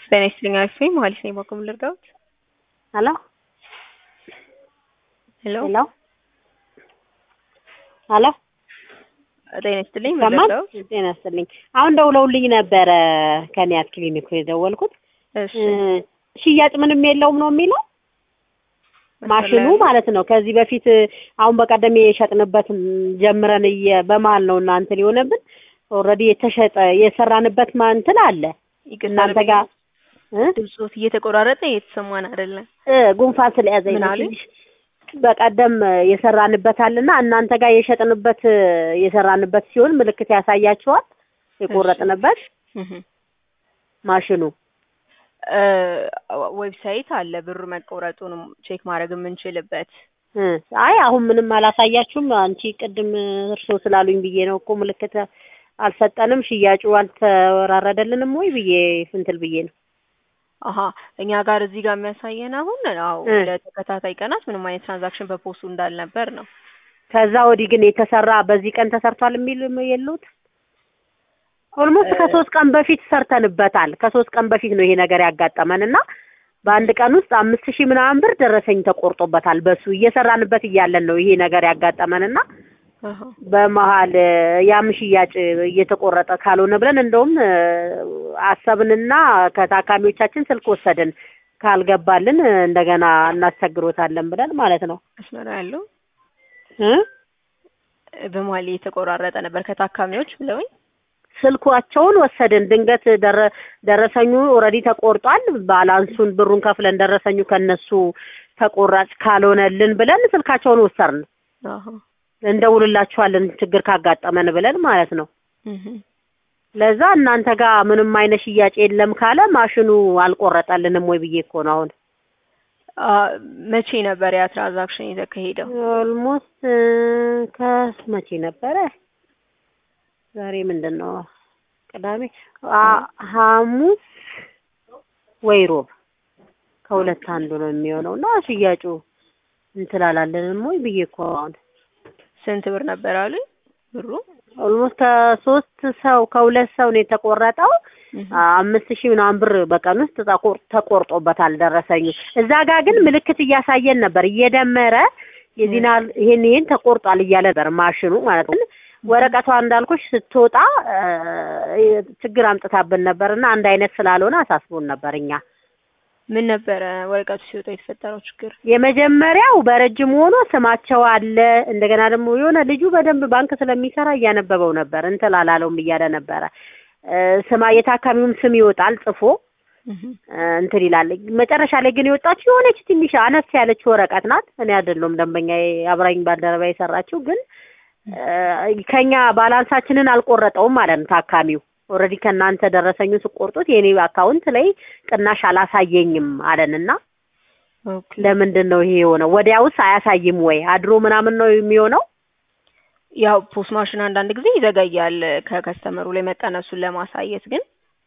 ጤና ይስጥልኝ አልፌ ማለት ነው በቁም ልርዳዎት? ሄሎ ሄሎ ሄሎ ሄሎ ጤና ይስጥልኝ ሰማን? ልርዳዎት? ጤና ይስጥልኝ። አሁን ደውለውልኝ ነበረ ከኒያት ክሊኒክ የደወልኩት። እሺ ሽያጭ ምንም የለውም ነው የሚለው ማሽኑ ማለት ነው። ከዚህ በፊት አሁን በቀደም የሸጥንበት ጀምረን በመሀል ነው እናንተ ሊሆነብን ኦልሬዲ የተሸጠ የሰራንበት ማንትን አለ እናንተ ጋር ድምጾት እየተቆራረጠ እየተሰማን አይደለም። ጉንፋን ስለያዘኝ ነው ትንሽ በቀደም የሰራንበት አለና እናንተ ጋር የሰራንበት ሲሆን ምልክት ያሳያቸዋል የቆረጥንበት ማሽኑ ዌብሳይት አለ ብር መቆረጡን ቼክ ማድረግ የምንችልበት። አይ አሁን ምንም አላሳያችሁም። አንቺ ቅድም እርሶ ስላሉኝ ብዬ ነው እኮ ምልክት አልሰጠንም ሽያጩ አልተወራረደልንም ወይ ብዬ ፍንትል ብዬ ነው። አሃ እኛ ጋር እዚህ ጋር የሚያሳየን አሁን ለተከታታይ ቀናት ምንም አይነት ትራንዛክሽን በፖስቱ እንዳልነበር ነው። ከዛ ወዲህ ግን የተሰራ በዚህ ቀን ተሰርቷል የሚል የሉት። ኦልሞስት ከ3 ቀን በፊት ሰርተንበታል። ከ3 ቀን በፊት ነው ይሄ ነገር ያጋጠመንና በአንድ ቀን ውስጥ 5000 ምናምን ብር ደረሰኝ ተቆርጦበታል። በሱ እየሰራንበት እያለን ነው ይሄ ነገር ያጋጠመንና በመሃል ያም ሽያጭ እየተቆረጠ ካልሆነ ብለን እንደውም አሰብንና ከታካሚዎቻችን ስልክ ወሰድን ካልገባልን እንደገና እናስቸግሮታለን ብለን ማለት ነው። አስመራ ያለው በመሃል እየተቆራረጠ ነበር ከታካሚዎች ብለውኝ ስልኳቸውን ወሰድን። ድንገት ደረሰኙ ኦሬዲ ተቆርጧል። ባላንሱን ብሩን ከፍለን ደረሰኙ ከነሱ ተቆራጭ ካልሆነልን ብለን ስልካቸውን ወሰርን። እንደውልላችኋለን ችግር ካጋጠመን ብለን ማለት ነው። ለዛ እናንተ ጋር ምንም አይነት ሽያጭ የለም ካለ ማሽኑ አልቆረጠልንም ወይ ብዬ እኮ ነው አሁን። መቼ ነበር ያ ትራንዛክሽን የተካሄደው? ኦልሞስት ከመቼ ነበረ? ዛሬ ምንድነው? ቅዳሜ፣ ሐሙስ ወይ ሮብ ከሁለት አንዱ ነው የሚሆነውና ሽያጩ እንትላላለንም ወይ ብዬ እኮ አሁን። ስንት ብር ነበር አሉኝ ብሩ? ኦልሞስት ከሁለት ሰው ነው የተቆረጠው። 5000 ምናምን ብር በቀን ውስጥ ተቆርጦበታል ደረሰኙ። እዛ ጋር ግን ምልክት እያሳየን ነበር እየደመረ የዚናል ይሄን ተቆርጧል እያለ ነበር ማሽኑ ማለት ነው። ወረቀቷ እንዳልኩሽ ስትወጣ ችግር አምጥታብን ነበርና አንድ አይነት ስላልሆነ አሳስቦን ነበርኛ። ምን ነበር ወረቀቱ ሲወጣ የተፈጠረው ችግር? የመጀመሪያው በረጅም ሆኖ ስማቸው አለ። እንደገና ደግሞ የሆነ ልጁ በደንብ ባንክ ስለሚሰራ እያነበበው ነበር እንትላላለውም እያለ ነበረ። የታካሚውም ስም ይወጣል ጽፎ እንትን ይላል። መጨረሻ ላይ ግን የወጣችው የሆነች ትንሽ አነስ ያለች ወረቀት ናት። እኔ አይደለም ደንበኛ አብራኝ ባልደረባ የሰራችው ግን ከኛ ባላንሳችንን አልቆረጠውም ማለት ነው ታካሚው። ኦሬዲ ከናንተ ደረሰኙ ሲቆርጡት የኔ አካውንት ላይ ቅናሽ አላሳየኝም አለንና ለምንድን ነው ይሄ የሆነው? ወዲያውስ አያሳይም ወይ አድሮ ምናምን ነው የሚሆነው? ያው ፖስት ማሽን አንዳንድ ጊዜ ይዘጋያል ከከስተመሩ ላይ መቀነሱን ለማሳየት ግን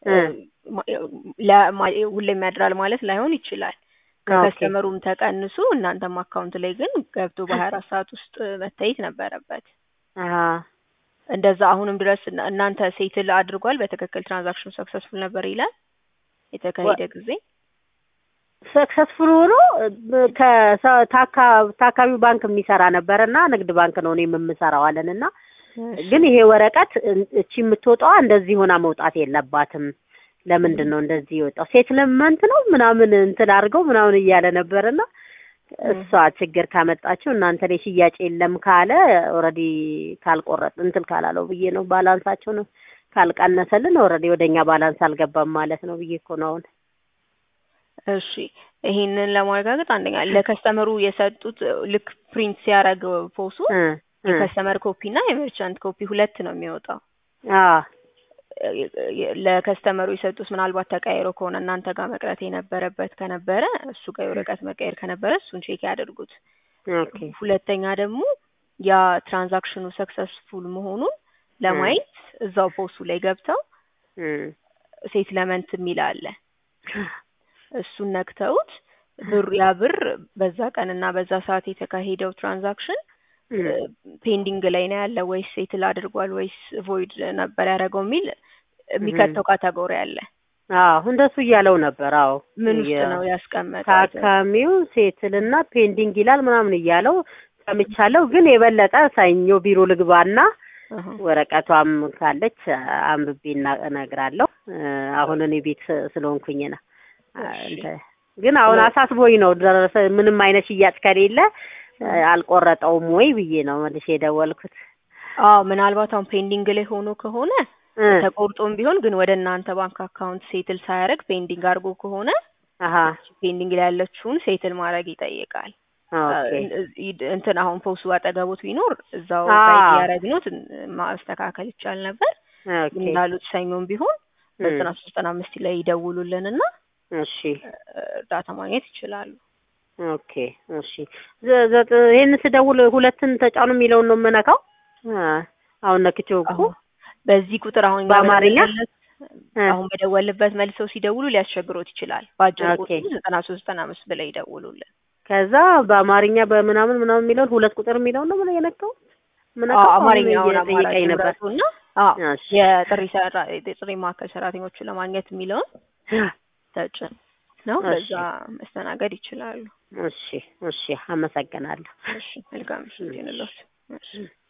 ሁሌም ያድራል ማለት ላይሆን ይችላል። ከከስተመሩም ተቀንሱ እናንተም አካውንት ላይ ግን ገብቶ በ24 ሰዓት ውስጥ መታየት ነበረበት። እንደዛ አሁንም ድረስ እናንተ ሴትል አድርጓል በትክክል ትራንዛክሽኑ ሰክሰስፉል ነበር ይላል የተካሄደ ጊዜ ሰክሰስፉል ሆኖ ከታካቢው ባንክ የሚሰራ ነበርና ንግድ ባንክ ነው እኔ የምሰራው አለንና ግን ይሄ ወረቀት እቺ የምትወጣው እንደዚህ ሆና መውጣት የለባትም ለምንድን ነው እንደዚህ ይወጣው ሴትልመንት ነው ምናምን እንትን አድርገው ምናምን እያለ ነበርና እሷ ችግር ካመጣችሁ እናንተ ላይ ሽያጭ የለም ካለ ኦሬዲ ካልቆረጥ እንትን ካላለው ብዬ ነው ባላንሳቸው ነው ካልቀነሰልን ኦሬዲ ወደኛ ባላንስ አልገባም ማለት ነው ብዬ እኮ ነው አሁን። እሺ ይሄንን ለማረጋገጥ አንደኛ ለከስተመሩ የሰጡት ልክ ፕሪንት ሲያደርግ ፖሱ የከስተመር ኮፒ እና የመርቻንት ኮፒ ሁለት ነው የሚወጣው። ለከስተመሩ የሰጡት ምናልባት ተቀያይሮ ከሆነ እናንተ ጋር መቅረት የነበረበት ከነበረ እሱ ጋር ወረቀት መቀየር ከነበረ እሱን ቼክ ያድርጉት። ሁለተኛ ደግሞ ያ ትራንዛክሽኑ ሰክሰስፉል መሆኑን ለማየት እዛው ፖስቱ ላይ ገብተው ሴትልመንት የሚል አለ። እሱን ነክተውት ብር በዛ ቀንና በዛ ሰዓት የተካሄደው ትራንዛክሽን ፔንዲንግ ላይ ነው ያለው ወይስ ሴትል አድርጓል ወይስ ቮይድ ነበር ያደረገው የሚል የሚከተው ካታጎሪ አለ። እንደሱ እያለው ነበር። ምን ውስጥ ነው ያስቀመጠው? ታካሚው ሴትልና ፔንዲንግ ይላል ምናምን እያለው ሰምቻለሁ። ግን የበለጠ ሰኞ ቢሮ ልግባና ወረቀቷም ካለች አንብቤና እነግራለሁ። አሁን እኔ ቤት ስለሆንኩኝ ነው። ግን አሁን አሳስቦኝ ነው ደረሰ ምንም አይነት ሽያጭ ከሌለ አልቆረጠውም ወይ ብዬ ነው መልሼ የደወልኩት። ምናልባት አሁን ፔንዲንግ ላይ ሆኖ ከሆነ ተቆርጦም ቢሆን ግን ወደ እናንተ ባንክ አካውንት ሴትል ሳያደርግ ፔንዲንግ አድርጎ ከሆነ ፔንዲንግ ላይ ያለችውን ሴትል ማድረግ ይጠይቃል። እንትን አሁን ፖሱ አጠገቦት ቢኖር እዛው ሳይት ያረግኑት ማስተካከል ይቻል ነበር። እንዳሉት ሰኞም ቢሆን 9395 ላይ ይደውሉልንና እርዳታ ማግኘት ይችላሉ። እሺ ይሄን ስደውል ሁለትን ተጫኑ የሚለውን ነው የምነካው። አሁን ነክቼው እኮ በዚህ ቁጥር አሁን በአማርኛ አሁን በደወልበት መልሰው ሲደውሉ ሊያስቸግሮት ይችላል። ባጭር ቁጥሩ 9395 ብለው ይደውሉልን። ከዛ በአማርኛ በምናምን የሚለው ሁለት ቁጥር የሚለው ነው ማለት የነካው። አማርኛው ጠይቀኝ ነበርና የጥሪ ማዕከል ሰራተኞቹን ለማግኘት የሚለውን ተጭን ነው በዛ መስተናገድ ይችላሉ። እሺ አመሰግናለሁ። መልካም ምሽት ይሁንልዎት።